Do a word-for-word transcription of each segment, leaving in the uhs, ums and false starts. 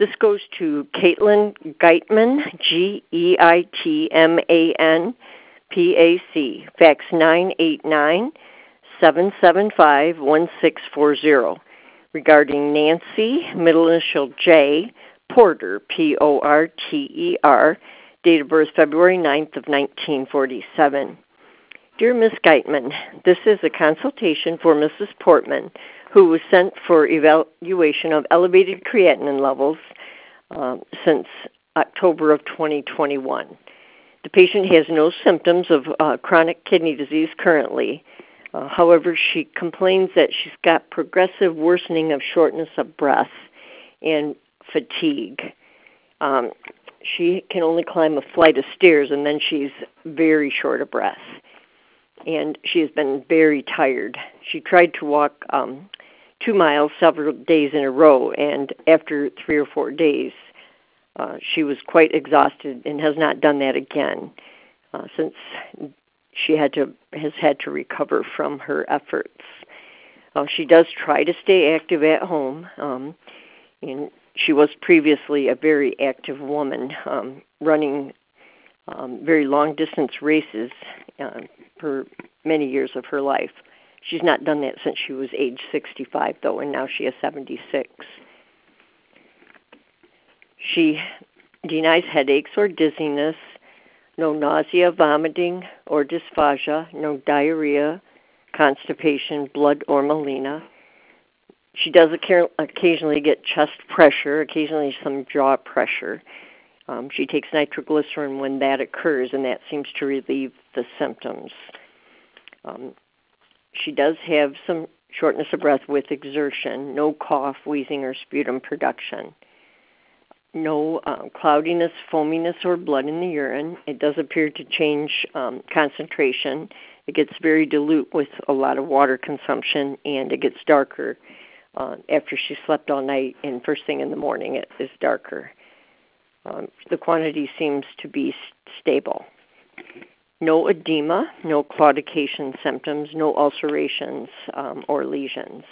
This goes to Caitlin Geitman, G E I T M A N P A C, fax nine eight nine, seven seven five, one six four zero, regarding Nancy, middle initial J, Porter, P O R T E R, date of birth February ninth of nineteen forty-seven. Dear Miss Geitman, this is a consultation for Missus Portman, who was sent for evaluation of elevated creatinine levels uh, since October of twenty twenty-one. The patient has no symptoms of uh, chronic kidney disease currently. Uh, however, she complains that she's got progressive worsening of shortness of breath and fatigue. Um, she can only climb a flight of stairs, and then she's very short of breath. And she has been very tired. She tried to walk um, two miles several days in a row, and after three or four days, uh, she was quite exhausted and has not done that again uh, since she had to has had to recover from her efforts. Uh, she does try to stay active at home, um, and she was previously a very active woman, um, running um, very long-distance races uh, for many years of her life. She's not done that since she was age sixty-five, though, and now she is seventy-six. She denies headaches or dizziness, no nausea, vomiting, or dysphagia, no diarrhea, constipation, blood, or melena. She does occasionally get chest pressure, occasionally some jaw pressure. Um, she takes nitroglycerin when that occurs, and that seems to relieve the symptoms. Um, she does have some shortness of breath with exertion, no cough, wheezing, or sputum production. No uh, cloudiness, foaminess, or blood in the urine. It does appear to change um, concentration. It gets very dilute with a lot of water consumption, and it gets darker uh, after she slept all night, and first thing in the morning it is darker. Um, the quantity seems to be stable. No edema, no claudication symptoms, no ulcerations um, or lesions.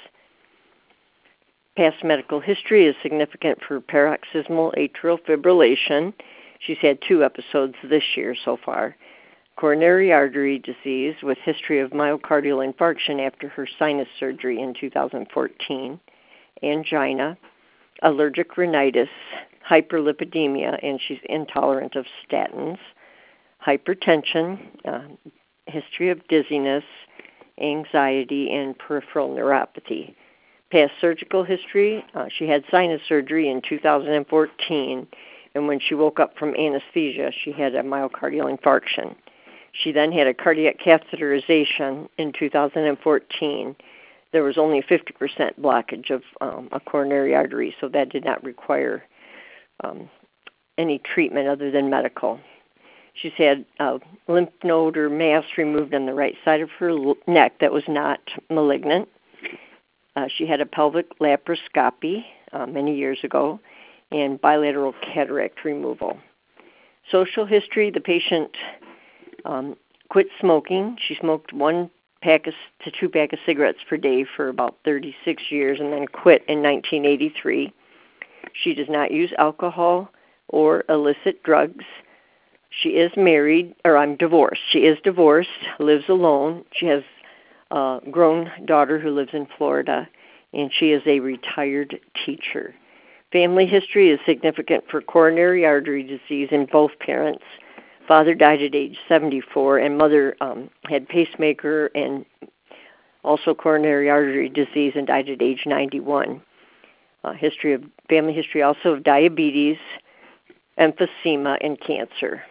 Past medical history is significant for paroxysmal atrial fibrillation. She's had two episodes this year so far. Coronary artery disease with history of myocardial infarction after her sinus surgery in two thousand fourteen. Angina, allergic rhinitis, hyperlipidemia, and she's intolerant of statins. Hypertension, uh, history of dizziness, anxiety, and peripheral neuropathy. Past surgical history, uh, she had sinus surgery in two thousand fourteen, and when she woke up from anesthesia, she had a myocardial infarction. She then had a cardiac catheterization in two thousand fourteen. There was only fifty percent blockage of um, a coronary artery, so that did not require um, any treatment other than medical. She's had a lymph node or mass removed on the right side of her neck that was not malignant. Uh, she had a pelvic laparoscopy uh, many years ago and bilateral cataract removal. Social history, the patient um, quit smoking. She smoked one pack of, to two pack of cigarettes per day for about thirty-six years and then quit in nineteen eighty-three. She does not use alcohol or illicit drugs. She is married, or I'm divorced. She is divorced, lives alone. She has a grown daughter who lives in Florida, and she is a retired teacher. Family history is significant for coronary artery disease in both parents. Father died at age seventy-four, and mother um, had pacemaker and also coronary artery disease and died at age ninety-one. Uh, history of family history also of diabetes, emphysema, and cancer.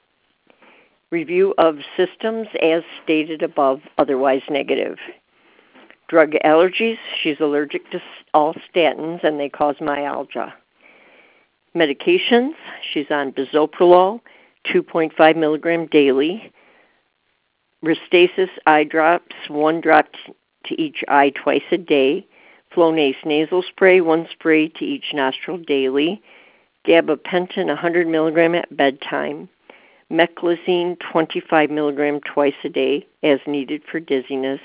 Review of systems as stated above, otherwise negative. Drug allergies, she's allergic to all statins and they cause myalgia. Medications, she's on bisoprolol, two point five milligram daily. Restasis eye drops, one drop to each eye twice a day. Flonase nasal spray, one spray to each nostril daily. Gabapentin, one hundred milligram at bedtime. Meclizine, twenty-five milligram twice a day as needed for dizziness.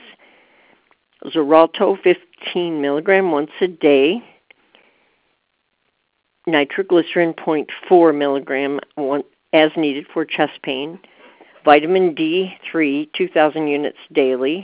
Xarelto, fifteen milligram once a day. nitroglycerin zero point four milligram one, as needed for chest pain, vitamin D three, two thousand units daily,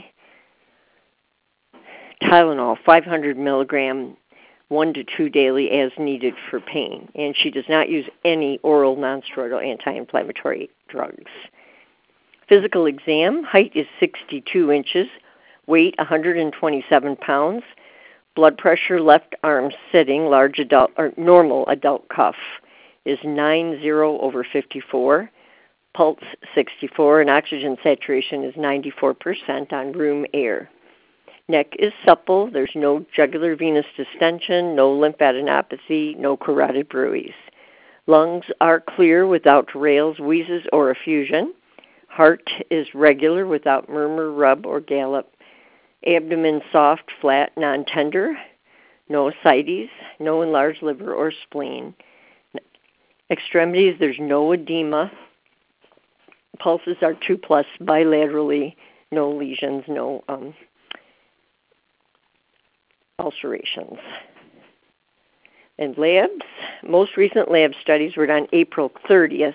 Tylenol five hundred milligram one to two daily as needed for pain. And she does not use any oral nonsteroidal anti-inflammatory drugs. Physical exam, height is sixty-two inches, weight one hundred twenty-seven pounds, blood pressure left arm sitting, large adult or normal adult cuff is ninety over fifty-four, pulse sixty-four, and oxygen saturation is ninety-four percent on room air. Neck is supple. There's no jugular venous distension, no lymphadenopathy, no carotid bruits. Lungs are clear without rales, wheezes, or effusion. Heart is regular without murmur, rub, or gallop. Abdomen soft, flat, non-tender. No ascites, no enlarged liver or spleen. Extremities, there's no edema. Pulses are two plus bilaterally, no lesions, no um, ulcerations. And labs, most recent lab studies were done April thirtieth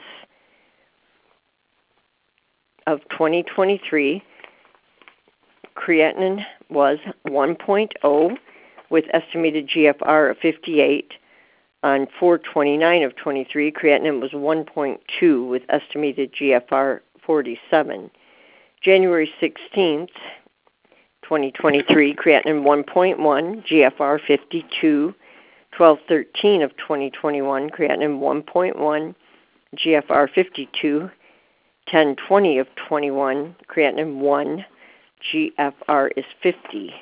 of twenty twenty-three. Creatinine was one point oh with estimated G F R of fifty-eight. On four twenty-nine of twenty-three, creatinine was one point two with estimated G F R forty-seven. January sixteenth, twenty twenty-three, creatinine one point one, G F R fifty-two. twelve thirteen of twenty twenty-one, creatinine one point one, G F R fifty-two. ten twenty of twenty-one, creatinine one, G F R is fifty.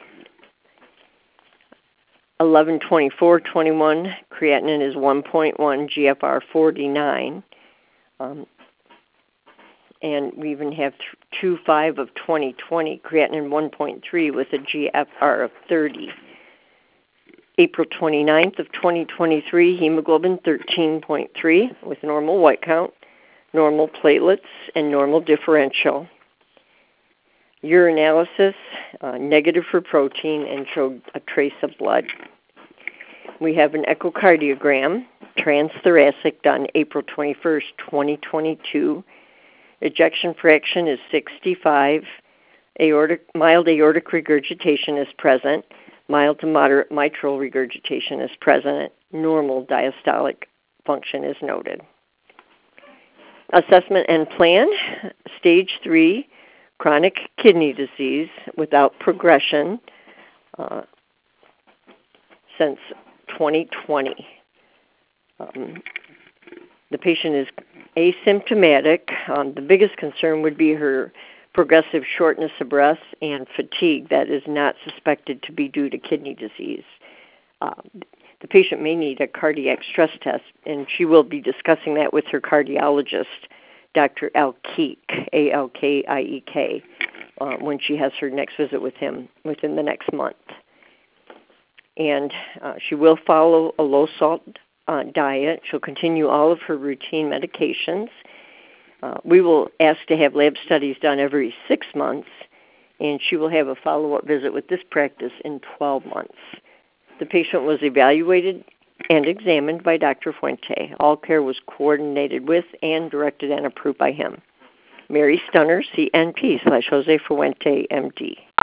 eleven twenty-four twenty-one, creatinine is one point one, G F R forty-nine. Um, and we even have two five of twenty twenty, creatinine one point three with a G F R of thirty. April twenty-ninth of twenty twenty-three, hemoglobin thirteen point three with normal white count, normal platelets, and normal differential. Urinalysis, uh, negative for protein, and showed a trace of blood. We have an echocardiogram, transthoracic, done April twenty-first, twenty twenty-two. Ejection fraction is sixty-five. Aortic, mild aortic regurgitation is present. Mild to moderate mitral regurgitation is present. Normal diastolic function is noted. Assessment and plan, stage three, chronic kidney disease without progression uh, since twenty twenty. Um, the patient is asymptomatic. Um, the biggest concern would be her progressive shortness of breath and fatigue that is not suspected to be due to kidney disease. Um, the patient may need a cardiac stress test, and she will be discussing that with her cardiologist, Doctor Alkiek, A L K I E K, uh, when she has her next visit with him within the next month. And uh, she will follow a low-salt uh, diet. She'll continue all of her routine medications. Uh, we will ask to have lab studies done every six months, and she will have a follow-up visit with this practice in twelve months. The patient was evaluated and examined by Doctor Fuente. All care was coordinated with and directed and approved by him. Mary Stunner, C N P slash Jose Fuente, M D.